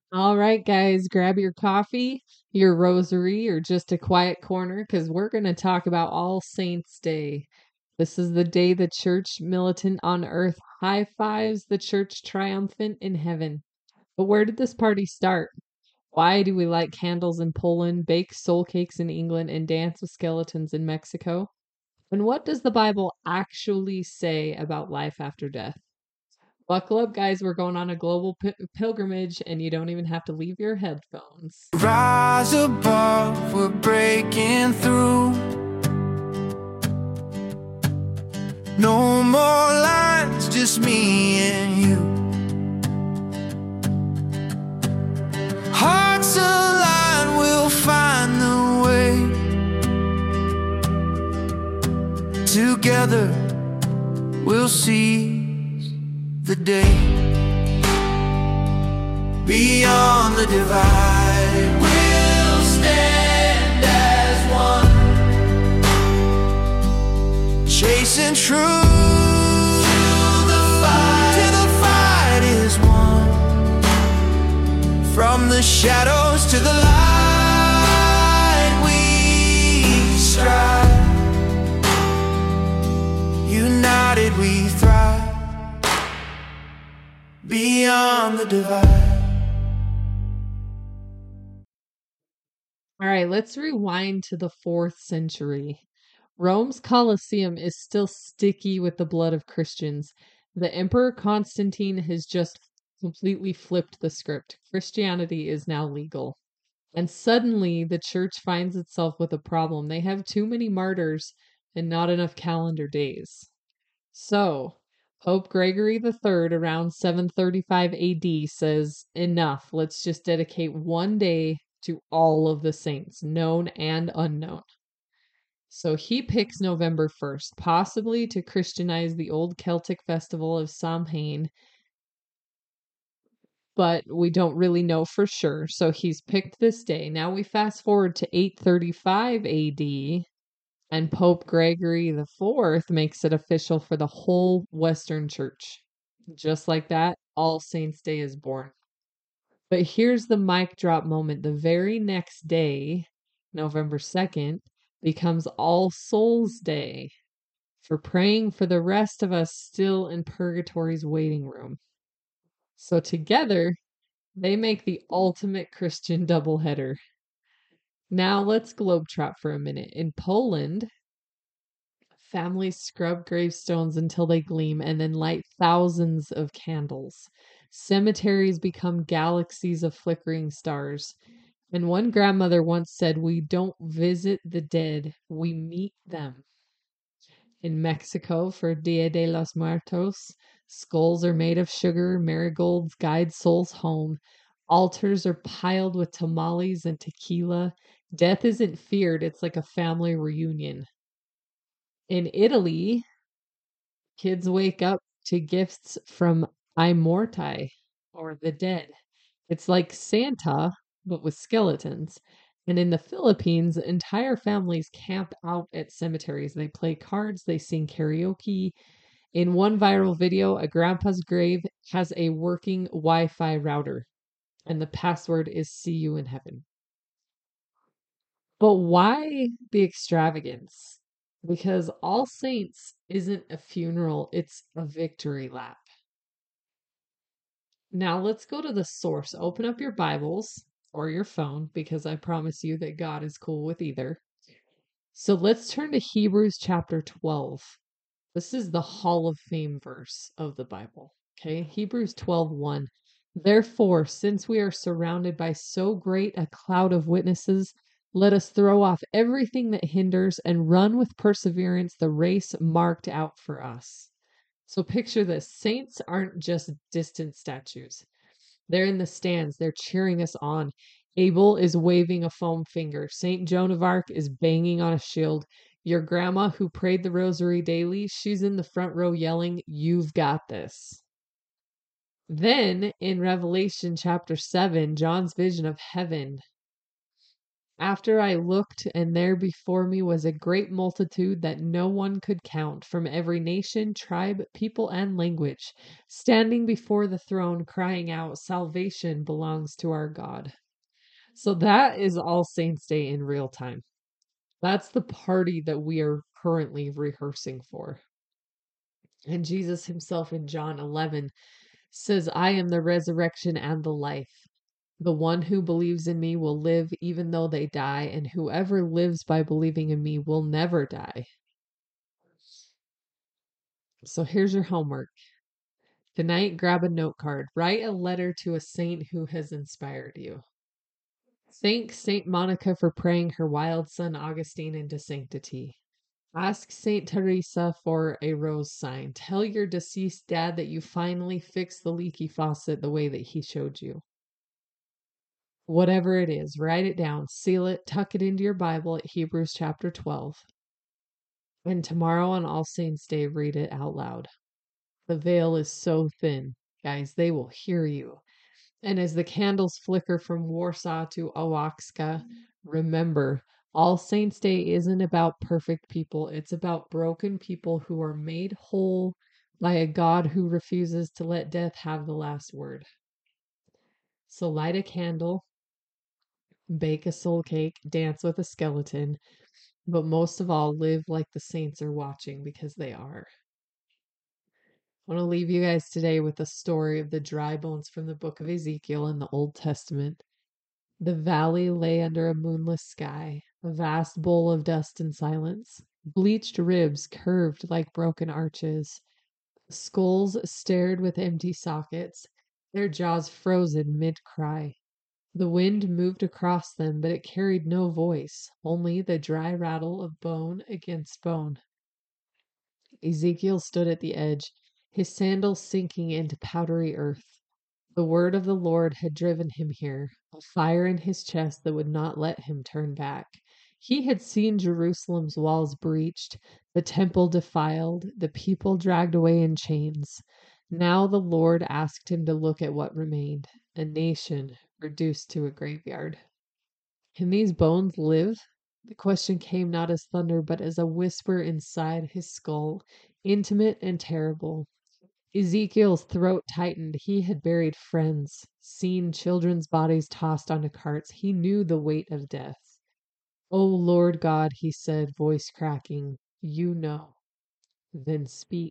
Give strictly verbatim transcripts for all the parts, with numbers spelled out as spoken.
All right, guys, grab your coffee, your rosary, or just a quiet corner because we're going to talk about All Saints' Day. This is the day the church militant on earth high fives the church triumphant in heaven. But where did this party start? Why do we light candles in Poland, bake soul cakes in England, and dance with skeletons in Mexico? And what does the Bible actually say about life after death? Buckle up, guys. We're going on a global pi- pilgrimage, and you don't even have to leave your headphones. Rise above, we're breaking through. No more lines, just me and you. Hearts align, we'll find the way. Together, we'll seize the day. Beyond the divide, we'll stand as one, chasing true till the fight, till the fight is won. From the shadows to the light, we strive. United we thrive. Beyond the divide. All right, let's rewind to the fourth century. Rome's Colosseum is still sticky with the blood of Christians. The Emperor Constantine has just completely flipped the script. Christianity is now legal. And suddenly the church finds itself with a problem. They have too many martyrs and not enough calendar days. So, Pope Gregory the Third, around seven thirty-five A D, says, enough, let's just dedicate one day to all of the saints, known and unknown. So he picks November first, possibly to Christianize the old Celtic festival of Samhain, but we don't really know for sure. So he's picked this day. Now we fast forward to eight thirty-five A D, and Pope Gregory the Fourth makes it official for the whole Western Church. Just like that, All Saints' Day is born. But here's the mic drop moment. The very next day, November second, becomes All Souls' Day for praying for the rest of us still in purgatory's waiting room. So together, they make the ultimate Christian doubleheader. Now let's globetrot for a minute. In Poland, families scrub gravestones until they gleam and then light thousands of candles. Cemeteries become galaxies of flickering stars. And one grandmother once said, we don't visit the dead, we meet them. In Mexico, for Dia de los Muertos, skulls are made of sugar, marigolds guide souls home. Altars are piled with tamales and tequila. Death isn't feared, it's like a family reunion. In Italy, kids wake up to gifts from I Morti, or the dead. It's like Santa, but with skeletons. And in the Philippines, entire families camp out at cemeteries. They play cards, they sing karaoke. In one viral video, a grandpa's grave has a working Wi Fi router, and the password is see you in heaven. But why the extravagance? Because All Saints isn't a funeral, it's a victory lap. Now let's go to the source. Open up your Bibles or your phone because I promise you that God is cool with either. So let's turn to Hebrews chapter twelve. This is the Hall of Fame verse of the Bible. Okay, Hebrews twelve one. Therefore, since we are surrounded by so great a cloud of witnesses, let us throw off everything that hinders and run with perseverance the race marked out for us. So picture this. Saints aren't just distant statues. They're in the stands. They're cheering us on. Abel is waving a foam finger. Saint Joan of Arc is banging on a shield. Your grandma who prayed the rosary daily, she's in the front row yelling, "You've got this." Then in Revelation chapter seven, John's vision of heaven, After I looked, and there before me was a great multitude that no one could count, from every nation, tribe, people, and language, standing before the throne, crying out, "Salvation belongs to our God." So that is All Saints' Day in real time. That's the party that we are currently rehearsing for. And Jesus himself in John eleven says, "I am the resurrection and the life. The one who believes in me will live even though they die, and whoever lives by believing in me will never die." So here's your homework. Tonight, grab a note card. Write a letter to a saint who has inspired you. Thank Saint Monica for praying her wild son Augustine into sanctity. Ask Saint Teresa for a rose sign. Tell your deceased dad that you finally fixed the leaky faucet the way that he showed you. Whatever it is, write it down, seal it, tuck it into your Bible at Hebrews chapter twelve. And tomorrow on All Saints' Day, read it out loud. The veil is so thin, guys, they will hear you. And as the candles flicker from Warsaw to Oaxaca, remember, All Saints' Day isn't about perfect people. It's about broken people who are made whole by a God who refuses to let death have the last word. So light a candle, bake a soul cake, dance with a skeleton, but most of all, live like the saints are watching, because they are. I want to leave you guys today with a story of the dry bones from the book of Ezekiel in the Old Testament. The valley lay under a moonless sky, a vast bowl of dust and silence. Bleached ribs curved like broken arches. Skulls stared with empty sockets, their jaws frozen mid-cry. The wind moved across them, but it carried no voice, only the dry rattle of bone against bone. Ezekiel stood at the edge, his sandals sinking into powdery earth. The word of the Lord had driven him here, a fire in his chest that would not let him turn back. He had seen Jerusalem's walls breached, the temple defiled, the people dragged away in chains. Now the Lord asked him to look at what remained, a nation reduced to a graveyard. Can these bones live? The question came not as thunder, but as a whisper inside his skull, intimate and terrible. Ezekiel's throat tightened. He had buried friends, seen children's bodies tossed onto carts. He knew the weight of death. "O Lord God," he said, voice cracking, "you know. Then speak."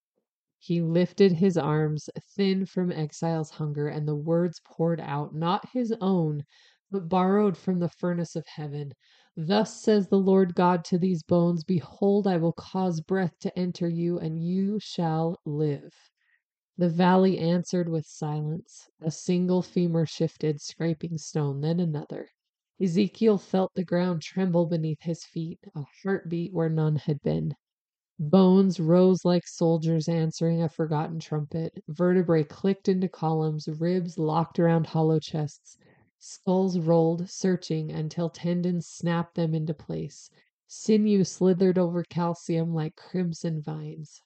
He lifted his arms, thin from exile's hunger, and the words poured out, not his own, but borrowed from the furnace of heaven. "Thus says the Lord God to these bones, behold, I will cause breath to enter you, and you shall live." The valley answered with silence. A single femur shifted, scraping stone, then another. Ezekiel felt the ground tremble beneath his feet, a heartbeat where none had been. Bones rose like soldiers answering a forgotten trumpet. Vertebrae clicked into columns, ribs locked around hollow chests. Skulls rolled, searching, until tendons snapped them into place. Sinew slithered over calcium like crimson vines.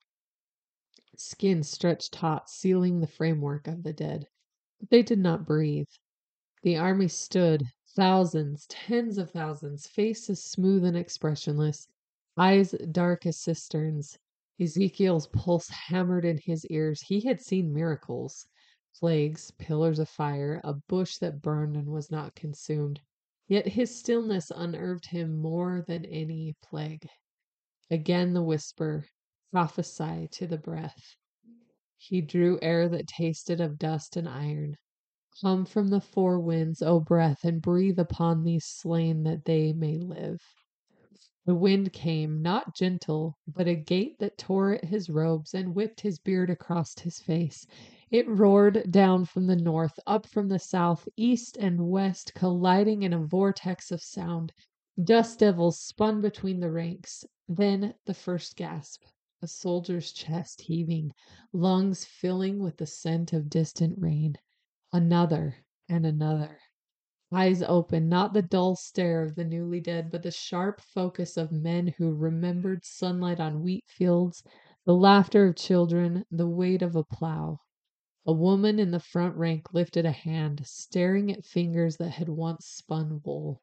Skin stretched taut, sealing the framework of the dead. But they did not breathe. The army stood, thousands, tens of thousands, faces smooth and expressionless, eyes dark as cisterns. Ezekiel's pulse hammered in his ears. He had seen miracles, plagues, pillars of fire, a bush that burned and was not consumed. Yet his stillness unnerved him more than any plague. Again the whisper, "Prophesy to the breath." He drew air that tasted of dust and iron. "Come from the four winds, O breath, and breathe upon these slain that they may live." The wind came, not gentle, but a gate that tore at his robes and whipped his beard across his face. It roared down from the north, up from the south, east and west, colliding in a vortex of sound. Dust devils spun between the ranks. Then the first gasp, a soldier's chest heaving, lungs filling with the scent of distant rain. Another and another. Eyes open, not the dull stare of the newly dead, but the sharp focus of men who remembered sunlight on wheat fields, the laughter of children, the weight of a plow. A woman in the front rank lifted a hand, staring at fingers that had once spun wool.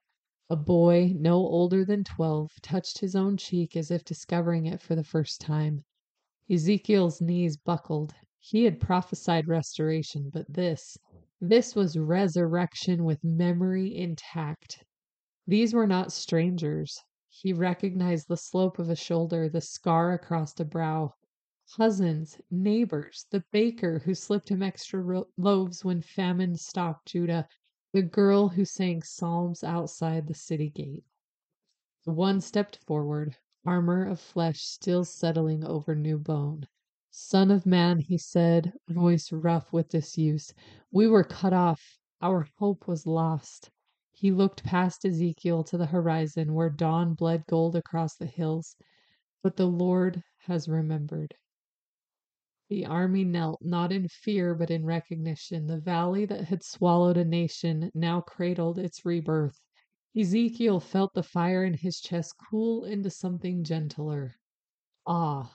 A boy no older than twelve touched his own cheek as if discovering it for the first time. Ezekiel's knees buckled. He had prophesied restoration, but this, this was resurrection with memory intact. These were not strangers. He recognized the slope of a shoulder, the scar across a brow. Cousins, neighbors, the baker who slipped him extra ro- loaves when famine stalked Judah, the girl who sang psalms outside the city gate. The one stepped forward, armor of flesh still settling over new bone. Son of man, he said, voice rough with disuse, we were cut off. Our hope was lost. He looked past Ezekiel to the horizon where dawn bled gold across the hills. But the Lord has remembered. The army knelt, not in fear, but in recognition. The valley that had swallowed a nation now cradled its rebirth. Ezekiel felt the fire in his chest cool into something gentler. Awe.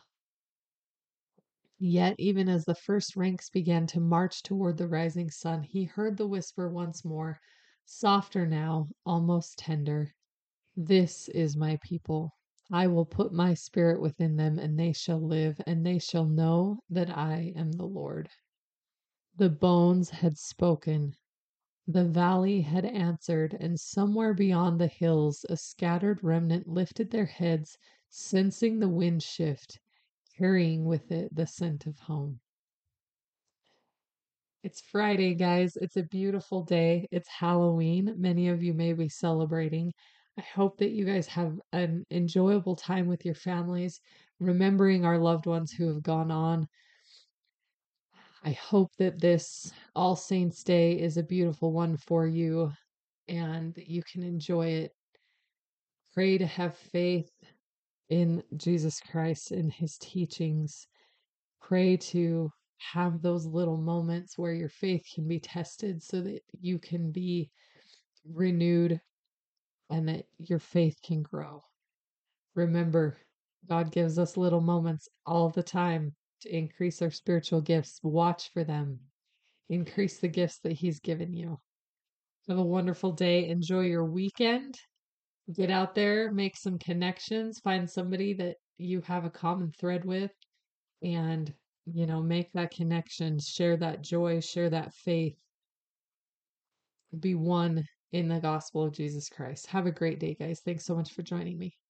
Yet, even as the first ranks began to march toward the rising sun, he heard the whisper once more, softer now, almost tender. This is my people. I will put my spirit within them, and they shall live, and they shall know that I am the Lord. The bones had spoken. The valley had answered, and somewhere beyond the hills, a scattered remnant lifted their heads, sensing the wind shift, carrying with it the scent of home. It's Friday, guys. It's a beautiful day. It's Halloween. Many of you may be celebrating. I hope that you guys have an enjoyable time with your families, remembering our loved ones who have gone on. I hope that this All Saints Day is a beautiful one for you and that you can enjoy it. Pray to have faith in Jesus Christ and his teachings. Pray to have those little moments where your faith can be tested so that you can be renewed and that your faith can grow. Remember, God gives us little moments all the time to increase our spiritual gifts. Watch for them. Increase the gifts that he's given you. Have a wonderful day. Enjoy your weekend. Get out there, make some connections, find somebody that you have a common thread with, and, you know, make that connection, share that joy, share that faith, be one in the gospel of Jesus Christ. Have a great day, guys. Thanks so much for joining me.